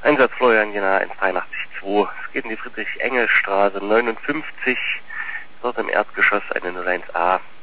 Einsatz Florian Jena 183-2. Es geht in die Friedrich-Engel-Straße 59. Dort im Erdgeschoss eine 01a